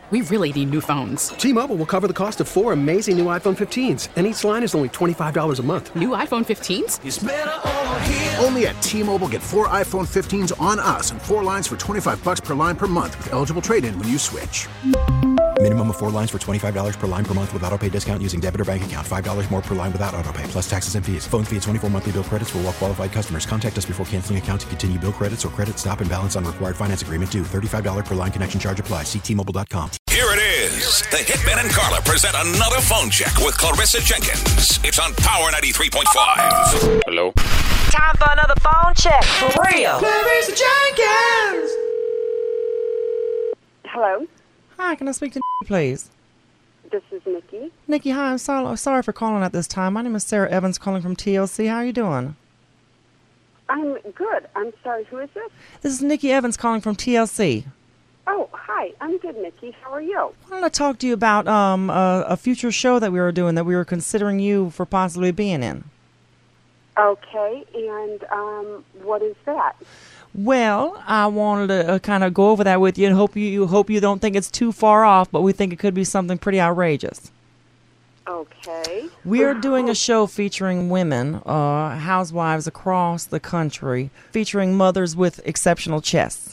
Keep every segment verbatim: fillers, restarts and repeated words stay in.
We really need new phones. T-Mobile will cover the cost of four amazing new iPhone fifteens, and each line is only twenty-five dollars a month. New iPhone fifteens? It's better over here. Only at T-Mobile, get four iPhone fifteens on us and four lines for twenty-five dollars per line per month with eligible trade-in when you switch. Minimum of four lines for twenty-five dollars per line per month with autopay discount using debit or bank account. five dollars more per line without autopay, plus taxes and fees. Phone fee at twenty-four monthly bill credits for well-qualified customers. Contact us before canceling account to continue bill credits or credit stop and balance on required finance agreement due. thirty-five dollars per line connection charge applies. See T Mobile dot com. Here it is. The Hitman and Carla present another phone check with Clarissa Jenkins. It's on Power ninety-three point five. Hello? Time for another phone check. For real. Clarissa Jenkins! Hello, Hi, can I speak to please? this is Nikki. Nikki, hi, I'm sorry, sorry for calling at this time. My name is Sarah Evans calling from T L C. How are you doing? I'm good. I'm sorry, who is this? This is Nikki Evans calling from T L C. Oh, hi. I'm good, Nikki. How are you? I wanted to talk to you about um, a, a future show that we were doing that we were considering you for possibly being in. Okay, and um, what is that? Well, I wanted to uh, kind of go over that with you and hope you, you hope you don't think it's too far off, but we think it could be something pretty outrageous. Okay. We are doing a show featuring women, uh, housewives across the country, featuring mothers with exceptional chests.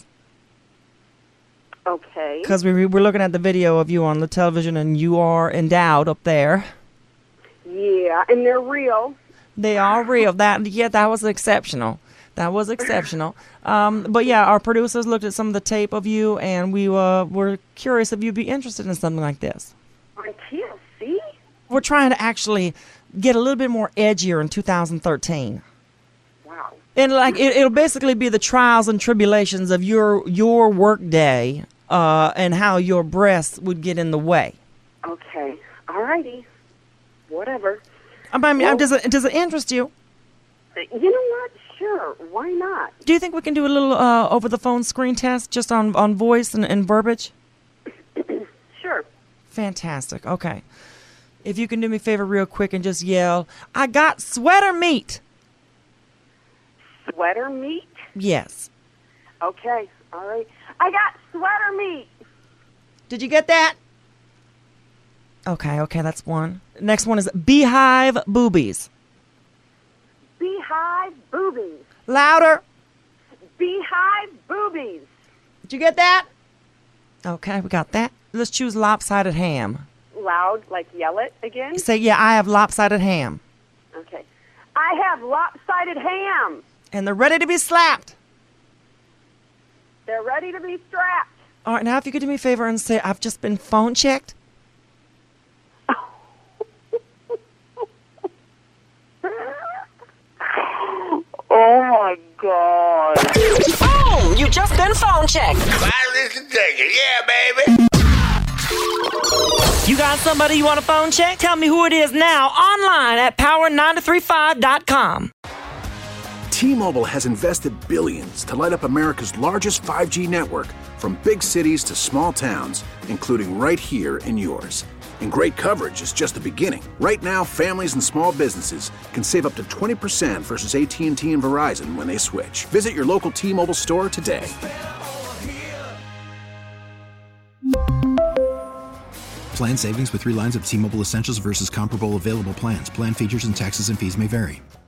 Okay. Because we, we're looking at the video of you on the television, and you are endowed up there. Yeah, and they're real. They are real. That yeah, that was exceptional. That was exceptional. Um, but yeah, our producers looked at some of the tape of you, and we uh, were curious if you'd be interested in something like this. On T L C? We're trying to actually get a little bit more edgier in two thousand thirteen. Wow. And like it, it'll basically be the trials and tribulations of your your work day uh, and how your breasts would get in the way. Okay. All righty. Whatever. I mean, Well- does it does it interest you? You know what? Sure. Why not? Do you think we can do a little uh, over the phone screen test just on on voice and, and verbiage? Sure. Fantastic. Okay. If you can do me a favor real quick and just yell, "I got sweater meat." Sweater meat? Yes. Okay. All right. I got sweater meat. Did you get that? Okay, okay, that's one. Next one is beehive boobies. Beehive boobies. Louder. Beehive boobies. Did you get that? Okay, we got that. Let's choose lopsided ham. Loud, like yell it again? Say, yeah, I have lopsided ham. Okay. I have lopsided ham. And they're ready to be slapped. They're ready to be strapped. All right, now if you could do me a favor and say, I've just been phone checked. Oh, my God. Boom! You just been phone checked. Clarissa Jenkins. Yeah, baby. You got somebody you want a phone check? Tell me who it is now online at power nine three five dot com. T-Mobile has invested billions to light up America's largest five G network, from big cities to small towns, including right here in yours. And great coverage is just the beginning. Right now, families and small businesses can save up to twenty percent versus A T and T and Verizon when they switch. Visit your local T-Mobile store today. Plan savings with three lines of T-Mobile Essentials versus comparable available plans. Plan features and taxes and fees may vary.